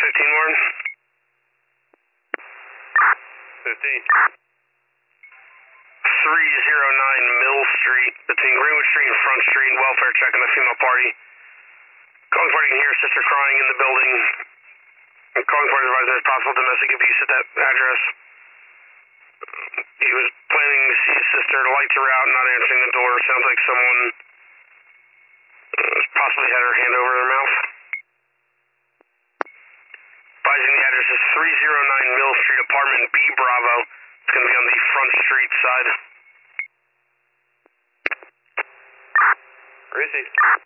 15 Warren. 15. 309 Mill Street, between Greenwood Street and Front Street, welfare check on the female party. Calling party can hear sister crying in the building. Calling party advising there's possible domestic abuse at that address. He was planning to see his sister, the lights are out, not answering the door. Sounds like someone possibly had her hand over their mouth. Advising the address is 309 Mill Street, apartment B Bravo. It's going to be on the Front Street side. Where is he?